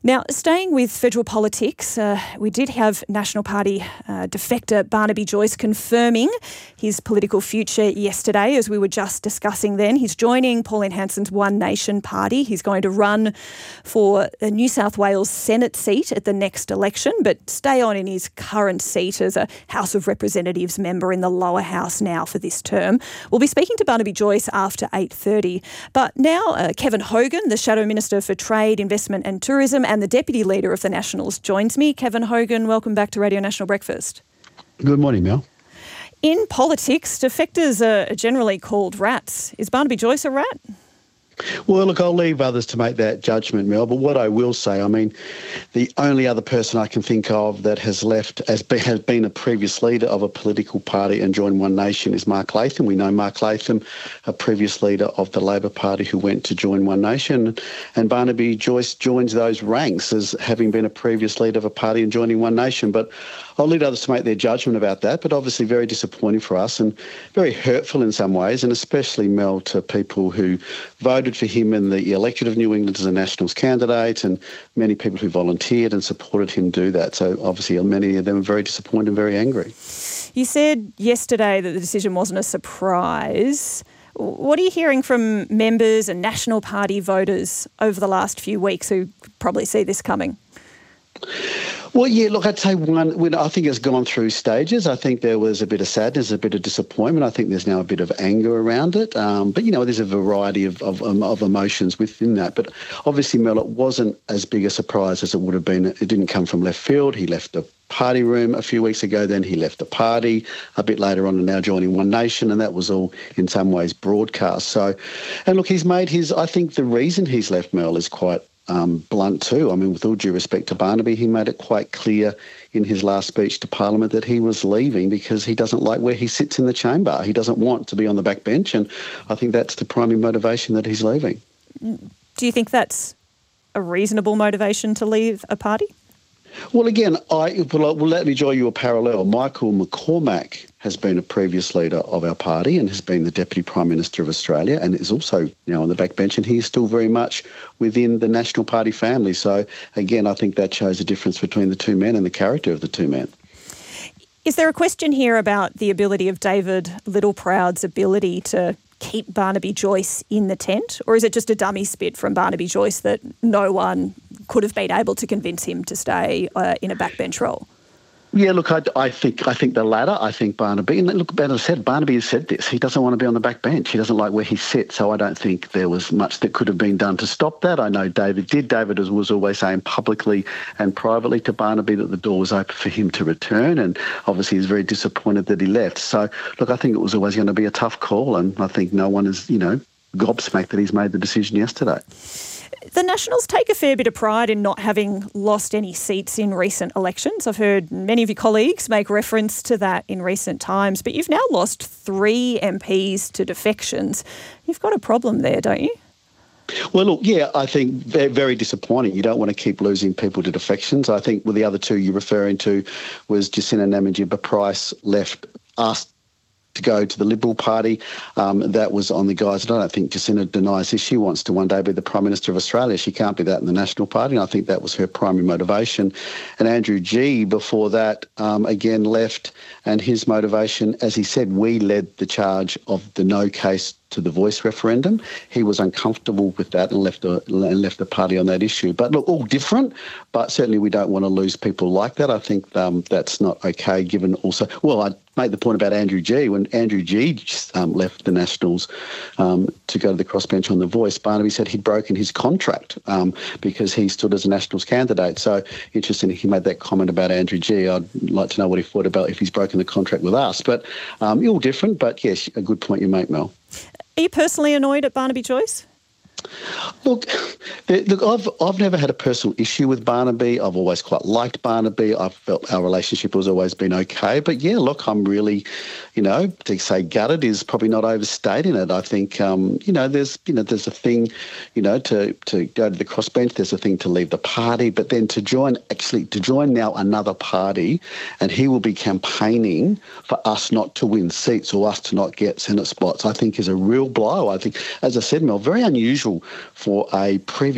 Now, staying with federal politics, we did have National Party defector Barnaby Joyce confirming his political future yesterday, as we were just discussing then. He's joining Pauline Hanson's One Nation party. He's going to run for the New South Wales Senate seat at the next election, but stay on in his current seat as a House of Representatives member in the lower house now for this term. We'll be speaking to Barnaby Joyce after 8:30. But now Kevin Hogan, the Shadow Minister for Trade, Investment and Tourism, and the Deputy Leader of the Nationals, joins me. Kevin Hogan, welcome back to Radio National Breakfast. Good morning, Mel. In politics, defectors are generally called rats. Is Barnaby Joyce a rat? Well, look, I'll leave others to make that judgment, Mel, but what I will say, I mean, the only other person I can think of that has left, has been a previous leader of a political party and joined One Nation is Mark Latham. We know Mark Latham, a previous leader of the Labor Party who went to join One Nation, and Barnaby Joyce joins those ranks as having been a previous leader of a party and joining One Nation. But I'll leave others to make their judgment about that, but obviously very disappointing for us and very hurtful in some ways, and especially, Mel, to people who voted for him in the electorate of New England as a Nationals candidate and many people who volunteered and supported him do that. So obviously many of them are very disappointed and very angry. You said yesterday that the decision wasn't a surprise. What are you hearing from members and National Party voters over the last few weeks who probably see this coming? Well, yeah, look, I'd say I think it's gone through stages. I think there was a bit of sadness, a bit of disappointment. I think there's now a bit of anger around it. But, you know, there's a variety of emotions within that. But obviously, Mel, it wasn't as big a surprise as it would have been. It didn't come from left field. He left the party room a few weeks ago, then he left the party a bit later on and now joining One Nation, and that was all in some ways broadcast. So, and look, he's made I think the reason he's left, Mel, is quite blunt too. I mean, with all due respect to Barnaby, he made it quite clear in his last speech to Parliament that he was leaving because he doesn't like where he sits in the chamber. He doesn't want to be on the backbench, and I think that's the primary motivation that he's leaving. Do you think that's a reasonable motivation to leave a party? Well, again, let me draw you a parallel. Michael McCormack has been a previous leader of our party and has been the Deputy Prime Minister of Australia and is also now on the backbench, and he is still very much within the National Party family. So, again, I think that shows the difference between the two men and the character of the two men. Is there a question here about the ability of David Littleproud's ability to keep Barnaby Joyce in the tent, or is it just a dummy spit from Barnaby Joyce that no one could have been able to convince him to stay in a backbench role? Yeah, look, I think the latter. I think Barnaby, and look, as I said, Barnaby has said this. He doesn't want to be on the back bench. He doesn't like where he sits. So I don't think there was much that could have been done to stop that. I know David did. David was always saying publicly and privately to Barnaby that the door was open for him to return, and obviously he's very disappointed that he left. So, look, I think it was always going to be a tough call, and I think no one is, gobsmacked that he's made the decision yesterday. The Nationals take a fair bit of pride in not having lost any seats in recent elections. I've heard many of your colleagues make reference to that in recent times, but you've now lost 3 MPs to defections. You've got a problem there, don't you? Well, look, yeah, I think very, very disappointing. You don't want to keep losing people to defections. I think the other two you're referring to was Jacinta Namatjira-Price asked to go to the Liberal Party. That was on the guise that I don't think Jacinta denies this. She wants to one day be the Prime Minister of Australia. She can't be that in the National Party, and I think that was her primary motivation. And Andrew Gee, before that, again left, and his motivation, as he said, we led the charge of the no case to the Voice referendum. He was uncomfortable with that and left the party on that issue. But look, all different, but certainly we don't want to lose people like that. I think that's not okay, given also, well, I made the point about Andrew Gee. When Andrew Gee left the Nationals to go to the crossbench on the Voice, Barnaby said he'd broken his contract because he stood as a Nationals candidate. So interesting, he made that comment about Andrew Gee. I'd like to know what he thought about if he's broken the contract with us. But all different, but yes, a good point you make, Mel. Are you personally annoyed at Barnaby Joyce? Look, I've never had a personal issue with Barnaby. I've always quite liked Barnaby. I've felt our relationship has always been okay. But yeah, look, I'm really, to say gutted is probably not overstating it. I think, there's a thing, to go to the crossbench. There's a thing to leave the party, but then to join now another party, and he will be campaigning for us not to win seats or us to not get Senate spots, I think is a real blow. I think, as I said, Mel, very unusual for a previous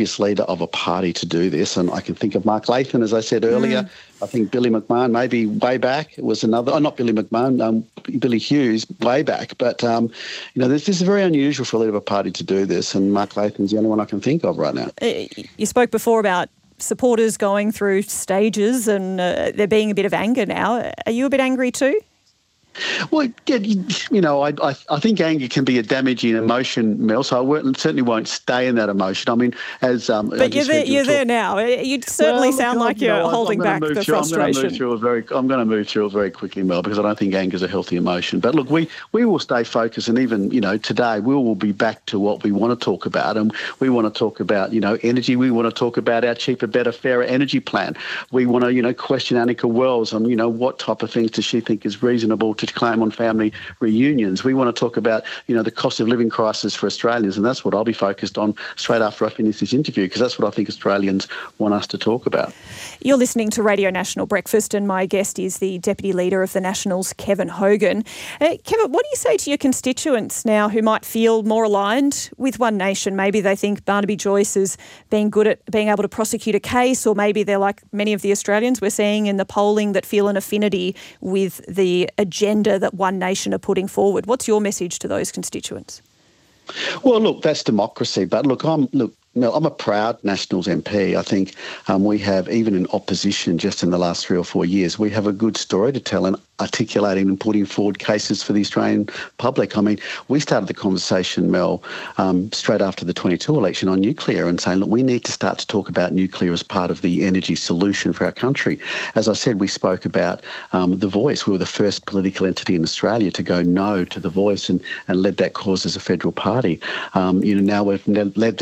previous leader of a party to do this, and I can think of Mark Latham, as I said earlier. I think Billy McMahon, maybe way back, it was another. Oh, not Billy McMahon, Billy Hughes, way back. But this is very unusual for a leader of a party to do this, and Mark Latham's the only one I can think of right now. You spoke before about supporters going through stages, and there being a bit of anger now. Are you a bit angry too? Well, yeah, I think anger can be a damaging emotion, Mel, so I certainly won't stay in that emotion. I mean, But you're there now. You certainly sound like you're holding back the frustration. I'm going to move through it very quickly, Mel, because I don't think anger is a healthy emotion. But look, we will stay focused, and even, today we will be back to what we want to talk about, and we want to talk about, energy. We want to talk about our cheaper, better, fairer energy plan. We want to, question Annika Wells on, what type of things does she think is reasonable to claim on family reunions. We want to talk about, the cost of living crisis for Australians, and that's what I'll be focused on straight after I finish this interview, because that's what I think Australians want us to talk about. You're listening to Radio National Breakfast, and my guest is the Deputy Leader of the Nationals, Kevin Hogan. Kevin, what do you say to your constituents now who might feel more aligned with One Nation? Maybe they think Barnaby Joyce is being good at being able to prosecute a case, or maybe they're like many of the Australians we're seeing in the polling that feel an affinity with the agenda that One Nation are putting forward. What's your message to those constituents? Well, look, that's democracy. But I'm a proud Nationals MP. I think we have, even in opposition just in the last 3 or 4 years, we have a good story to tell and articulating and putting forward cases for the Australian public. I mean, we started the conversation, Mel, straight after the 22 election on nuclear and saying, look, we need to start to talk about nuclear as part of the energy solution for our country. As I said, we spoke about The Voice. We were the first political entity in Australia to go no to The Voice and led that cause as a federal party. Now we've led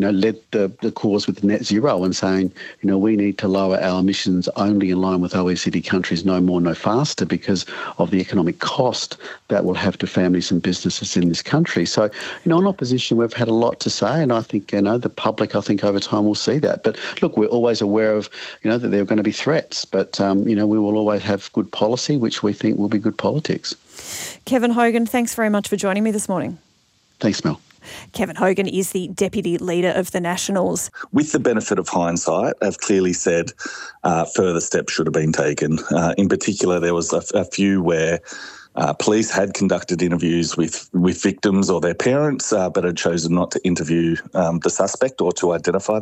the cause with net zero and saying, we need to lower our emissions only in line with OECD countries, no more, no faster, because of the economic cost that will have to families and businesses in this country. So, in opposition, we've had a lot to say, and I think, the public, I think, over time will see that. But look, we're always aware of, that there are going to be threats, but, we will always have good policy, which we think will be good politics. Kevin Hogan, thanks very much for joining me this morning. Thanks, Mel. Kevin Hogan is the Deputy Leader of the Nationals. With the benefit of hindsight, I've clearly said further steps should have been taken. In particular, there was a few where police had conducted interviews with victims or their parents, but had chosen not to interview the suspect or to identify